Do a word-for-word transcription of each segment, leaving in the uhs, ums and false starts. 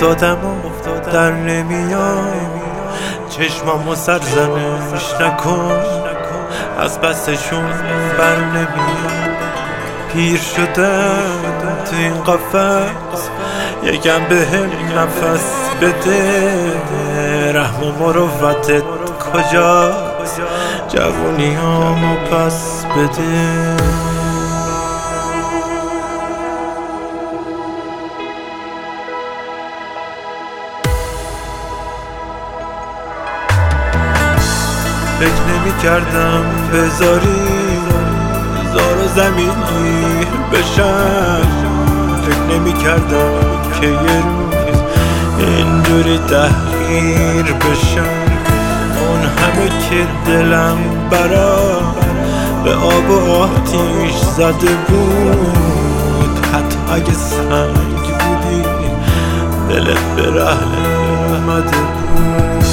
افتادم و در نمیام، چشمامو سرزنش نکن، از بستشون بر نمیام. پیر شدم تو این قفس، یکم بهم نفس بده. رحم و مروتت کجاست؟ جوونیامو پس بده. فکر نمی کردم بذاری زار و زمینی بشم، فکر نمی کردم که یه روز اینجوری تحقیر بشم. اون همه که دلم برا به آب و آتیش زده بود، حتی اگه سنگ بودی دلت به رحم اومده بود.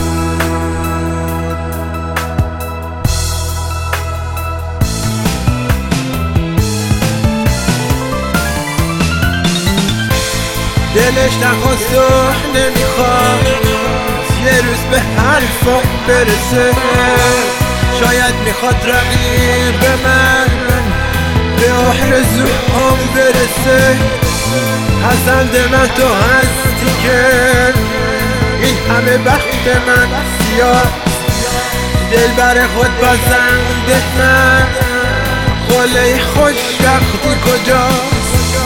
دلش نخواست و نمیخواد یه روز به حرفم برسه، شاید میخواد رقیب من به آرزوهام برسه. پسند من تو هستی که این همه بخت من سیاه، دل بر خود بازنده من، خله خوشبختی کجاست؟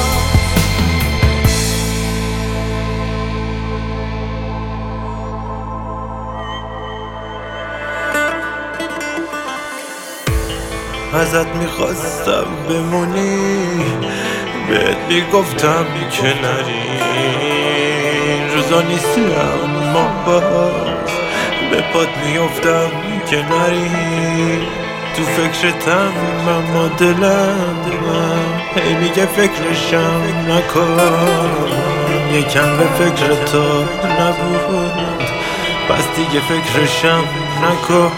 ازت میخواستم بمونی، بهت میگفتم که نری. روزا نیستی اما باز به پات میافتم که نری. تو فکرتم اما دلم هی میگه فکرشم نکن. یکم به فکر تو نبود، پس دیگه فکرشم نکن.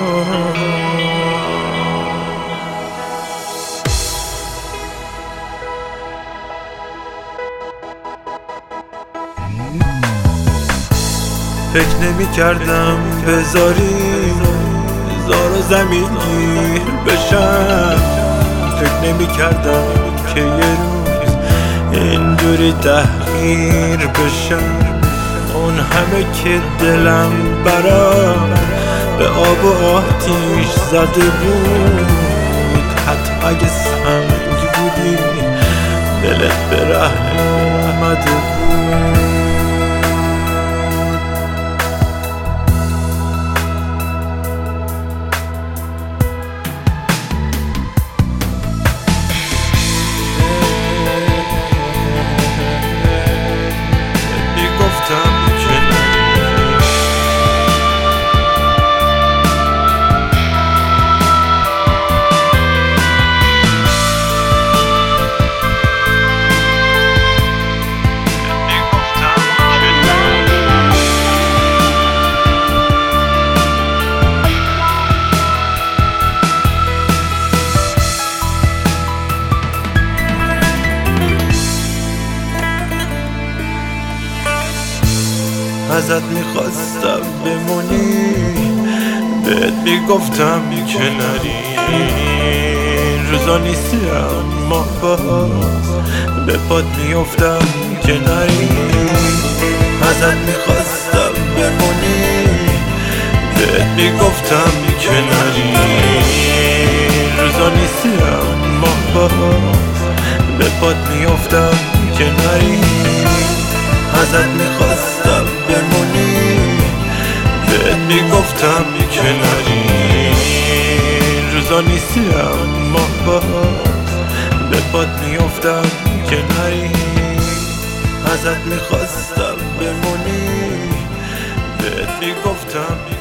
فکر نمی کردم بذاری زار و زمینی بشم، فکر نمی کردم که یه روز اینجوری تحقیر بشم. اون همه که دلم برا به آب و آتیش زده بود، حتی اگه سنگ بودی دلت به رحم اومده بود. ازت میخواستم بمونی، بهت میگفتم که نری. روزا نیستی اما باز به پات میافتم که نری. ازت میخواستم بمونی، بهت میگفتم که نری. روزا نیستی اما باز به پات میافتم که نری. ازت میخواستم بمونی، بهت میگفتم که نری. روزا نیستی اما باز به پات میافتم که نری. ازت میخواستم بمونی، بهت میگفتم